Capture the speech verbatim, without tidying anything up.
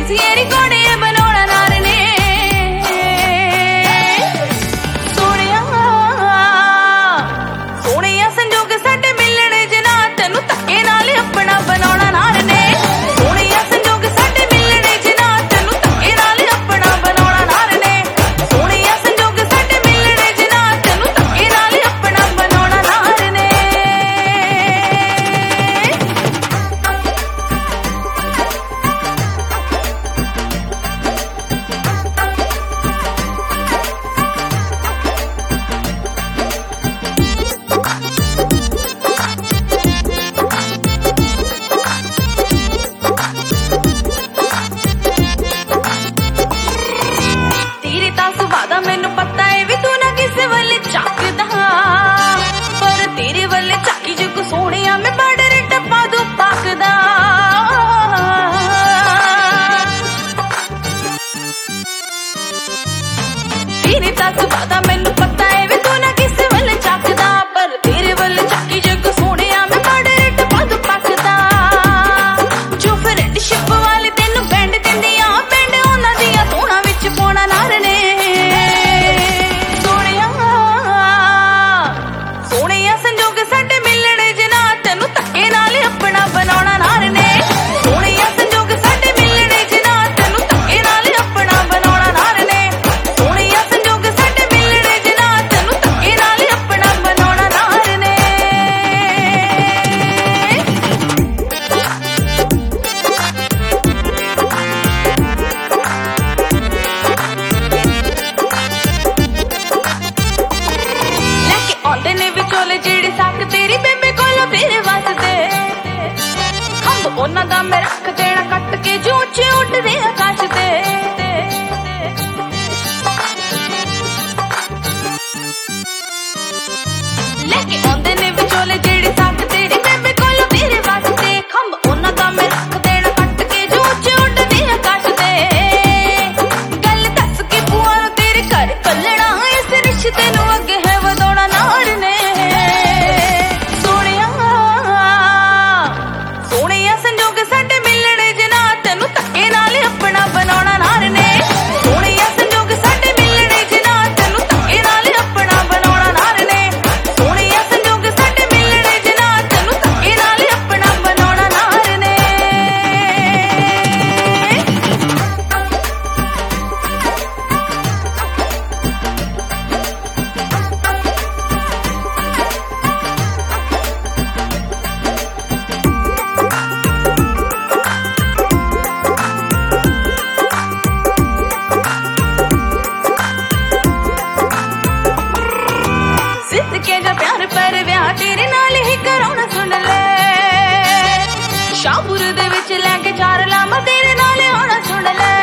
सियरी कोड़े बनाना नार ने सोनिया सोनिया संजोग साडे मिलने जना तेनू धक्के नाल अपना बनाना नार ने सोनिया संजोग साडे मिलने जना तेनू धक्के नाल अपना बनाना नार ने सोनिया संजोग साडे मिलने जना तेनू धक्के नाल अपना बनाना नार ने मैनू पता है भी तू ना किसे वाले झाकदा पर तेरे वाले झाकी जग सोहणिया मैं बॉर्डर टप्पा दू पाकदा तेरे दस वादा मैनू पता है भी तू ना किसे वाले झाकदा पर तेरे वाले झाकी जग सोहणिया मैं बॉर्डर टप्पा दू पाकदा जो फ्रेंडशिप वाले तेनू बैंड दिंदियां बैंड उन्हां दियां धूणा विच पाउणा नार ने बनाना नार ने सोनिया संजोग साडे मिलने जना तेनू धक्के नाल अपना बनाना नार ने सोनिया संजोग साडे मिलने जना तेनू धक्के नाल अपना बनाना नार ने लेके आंदे ने विचोले जेड़े साक तेरी बेबे कोलों तेरे वास्ते ਉਹਨਾਂ ਦਾ ਮੈਂ ਰੱਖ ਦੇਣਾ ਕੱਟ ਕੇ ਜੋ ਉੱਚੇ ਉੱਡਦੇ ਆਕਾਸ਼ ਤੇ ਲੈ ਕੇ ਆਉਂਦੇ ਨੇ ਵਿਚੋਲੇ ਜਿਹੜੇ ਸਾਕ ਤੇਰੀ ਬੇਬੇ ਕੋਲੋਂ ਤੇਰੇ ਵਾਸਤੇ ਖੰਭ ਉਹਨਾਂ ਦਾ ਮੈਂ ਰੱਖ ਦੇਣਾ ਕੱਟ ਕੇ ਜੋ ਉੱਚੇ ਉੱਡਦੇ ਆਕਾਸ਼ ਤੇ ਗੱਲ ਦੱਸ ਕੇ ਭੂਆ ਨੂੰ ਤੇਰੇ ਘਰ ਕੱਲਣਾ ਇਸ ਰਿਸ਼ਤੇ ਨੂੰ ਅੱਗੇ ਹੈ ਵਧਾਉਣਾ ਨਾਰ ਨੇ बनाना नार ने सोनिया संजोग साडे मिलने जना तेनू धक्के नाल अपना बनाना नार ने सोनिया संजोग साडे मिलने जना तेनू धक्के नाल अपना बनाना नार ने प्यार पर विआह तेरे नाल ही कराउणा सुन ले शाहपुर दे विच लैके चार लामा तेरे नाल आउणा सुन ले